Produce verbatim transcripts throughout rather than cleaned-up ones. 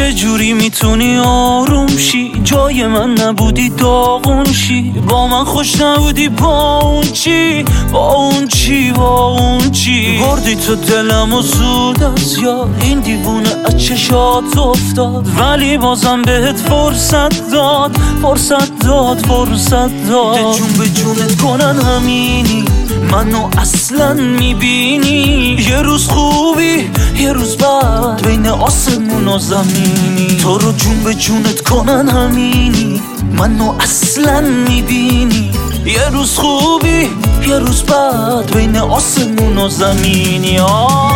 چجوری میتونی آروم شی؟ جای من نبودی داغون شی، با من خوش نبودی با اون چی؟ با اون چی؟ با اون چی؟ بردی تو دلم و زود از یاد، این دیوونه از چشات افتاد، ولی بازم بهت فرصت داد، فرصت داد، فرصت داد. جون به جونت کنن همینی، منو اصلا میبینی؟ یه روز خوبی یه روز بعد، بین آسمون و زمینی. تو رو جون به جونت کنن همینی، منو اصلا میبینی؟ یه روز خوبی یه روز بعد، بین آسمون و زمینی. آه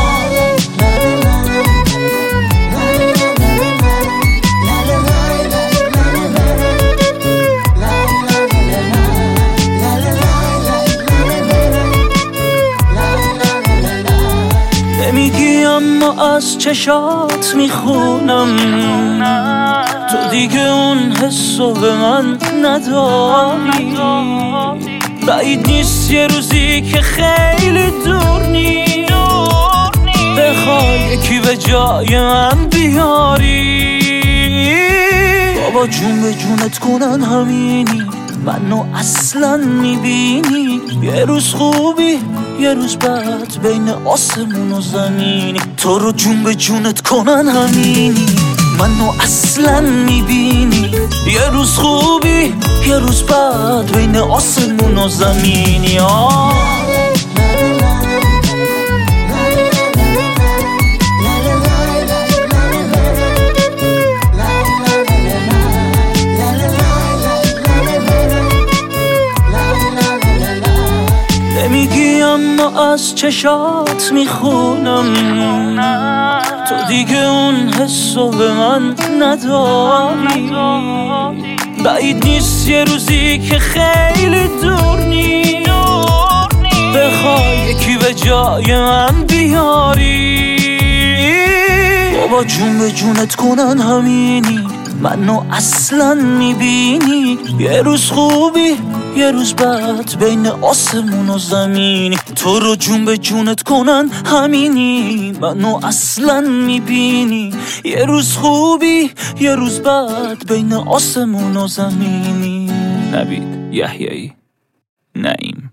نمیگی اما از چشات میخونم، تو دیگه اون حسو به من نداری. بعید نیست یه روزی که خیلی دور نی بخوای یکی به جای من بیاری. بابا جون به جونت کنن همینی، منو اصلا میبینی؟ یه روز خوبی یه روز بعد، بین آسمون و زمینی. تو رو جون به جونت کنن همینی، منو اصلا میبینی؟ یه روز خوبی یه روز بعد، بین آسمون و زمینی. آه نمیگی اما از چشات میخونم، تو دیگه اون حسو به من نداری. بعید نیست یه روزی که خیلی دور نی بخوای یکی به جای من بیاری. بابا جون به جونت کنن همینی، منو اصلا میبینی؟ یه روز خوبی یه روز بعد، بین آسمون و زمینی. تو رو جون به جونت کنن همینی، منو اصلا میبینی؟ یه روز خوبی یه روز بعد، بین آسمون و زمینی. نوید یحیایی، نعیم.